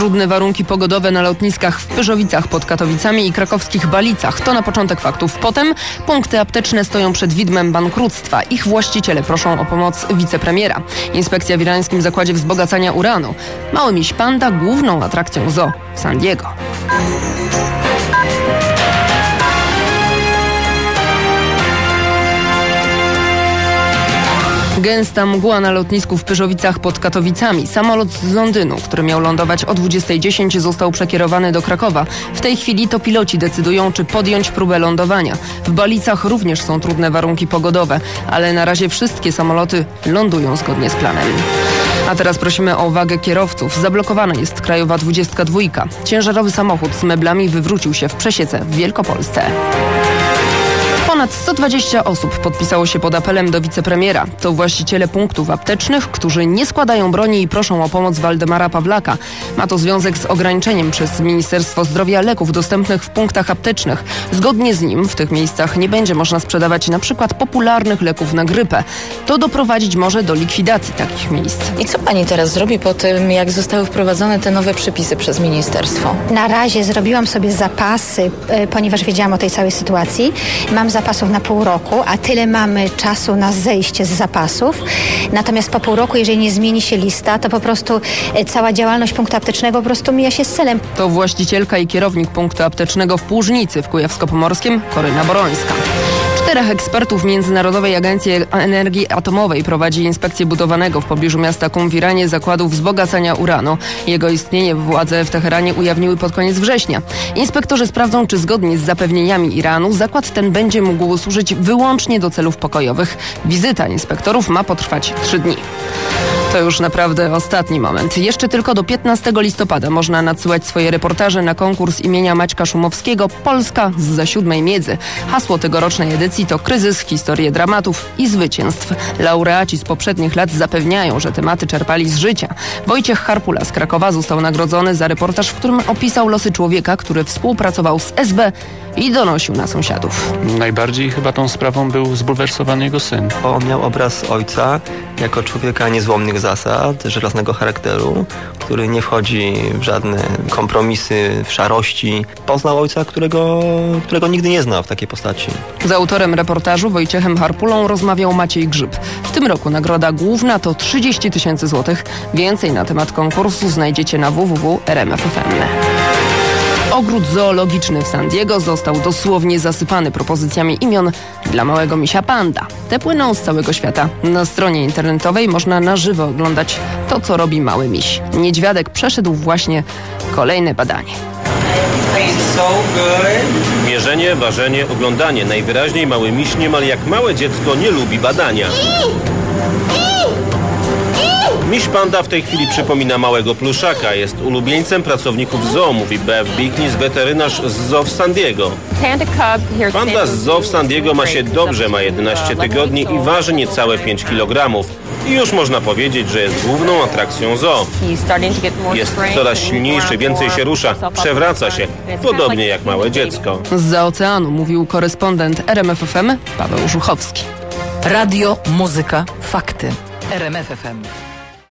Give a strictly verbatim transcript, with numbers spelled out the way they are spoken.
Trudne warunki pogodowe na lotniskach w Pyrzowicach pod Katowicami i krakowskich Balicach. To na początek faktów. Potem punkty apteczne stoją przed widmem bankructwa. Ich właściciele proszą o pomoc wicepremiera. Inspekcja w irańskim zakładzie wzbogacania uranu. Mały miś panda główną atrakcją zoo w San Diego. Gęsta mgła na lotnisku w Pyrzowicach pod Katowicami. Samolot z Londynu, który miał lądować o dwudziestej dziesięć, został przekierowany do Krakowa. W tej chwili to piloci decydują, czy podjąć próbę lądowania. W Balicach również są trudne warunki pogodowe, ale na razie wszystkie samoloty lądują zgodnie z planem. A teraz prosimy o uwagę kierowców. Zablokowana jest Krajowa dwudziestka dwa. Ciężarowy samochód z meblami wywrócił się w Przesiece w Wielkopolsce. Ponad sto dwadzieścia osób podpisało się pod apelem do wicepremiera. To właściciele punktów aptecznych, którzy nie składają broni i proszą o pomoc Waldemara Pawlaka. Ma to związek z ograniczeniem przez Ministerstwo Zdrowia leków dostępnych w punktach aptecznych. Zgodnie z nim w tych miejscach nie będzie można sprzedawać na przykład popularnych leków na grypę. To doprowadzić może do likwidacji takich miejsc. I co pani teraz zrobi po tym, jak zostały wprowadzone te nowe przepisy przez ministerstwo? Na razie zrobiłam sobie zapasy, ponieważ wiedziałam o tej całej sytuacji. Mam zapasów na pół roku, a tyle mamy czasu na zejście z zapasów. Natomiast po pół roku, jeżeli nie zmieni się lista, to po prostu cała działalność punktu aptecznego po prostu mija się z celem. To właścicielka i kierownik punktu aptecznego w Płużnicy w Kujawsko-Pomorskim Koryna Borońska. Czterech ekspertów Międzynarodowej Agencji Energii Atomowej prowadzi inspekcję budowanego w pobliżu miasta Qum w Iranie zakładu wzbogacania uranu. Jego istnienie władze w Teheranie ujawniły pod koniec września. Inspektorzy sprawdzą, czy zgodnie z zapewnieniami Iranu zakład ten będzie mógł służyć wyłącznie do celów pokojowych. Wizyta inspektorów ma potrwać trzy dni. To już naprawdę ostatni moment. Jeszcze tylko do piętnastego listopada można nadsyłać swoje reportaże na konkurs imienia Maćka Szumowskiego Polska zza siódmej miedzy. Hasło tegorocznej edycji to kryzys, historie dramatów i zwycięstw. Laureaci z poprzednich lat zapewniają, że tematy czerpali z życia. Wojciech Harpula z Krakowa został nagrodzony za reportaż, w którym opisał losy człowieka, który współpracował z S B i donosił na sąsiadów. Najbardziej chyba tą sprawą był zbulwersowany jego syn. On miał obraz ojca jako człowieka niezłomnych zasad, żelaznego charakteru, który nie wchodzi w żadne kompromisy, w szarości. Poznał ojca, którego, którego nigdy nie znał w takiej postaci. Z autorem reportażu Wojciechem Harpulą rozmawiał Maciej Grzyb. W tym roku nagroda główna to trzydzieści tysięcy złotych. Więcej na temat konkursu znajdziecie na w w w kropka r m f kropka f m. Ogród zoologiczny w San Diego został dosłownie zasypany propozycjami imion dla małego misia panda. Te płyną z całego świata. Na stronie internetowej można na żywo oglądać to, co robi mały miś. Niedźwiadek przeszedł właśnie kolejne badanie. Mierzenie, ważenie, oglądanie. Najwyraźniej mały miś niemal jak małe dziecko nie lubi badania. Miś panda w tej chwili przypomina małego pluszaka. Jest ulubieńcem pracowników zoo, mówi Bev Bicknis, weterynarz z zoo w San Diego. Panda z zoo w San Diego ma się dobrze, ma jedenaście tygodni i waży niecałe pięć kilogramów. I już można powiedzieć, że jest główną atrakcją zoo. Jest coraz silniejszy, więcej się rusza, przewraca się, podobnie jak małe dziecko. Zza oceanu mówił korespondent R M F F M Paweł Żuchowski. Radio, muzyka, fakty. R M F F M.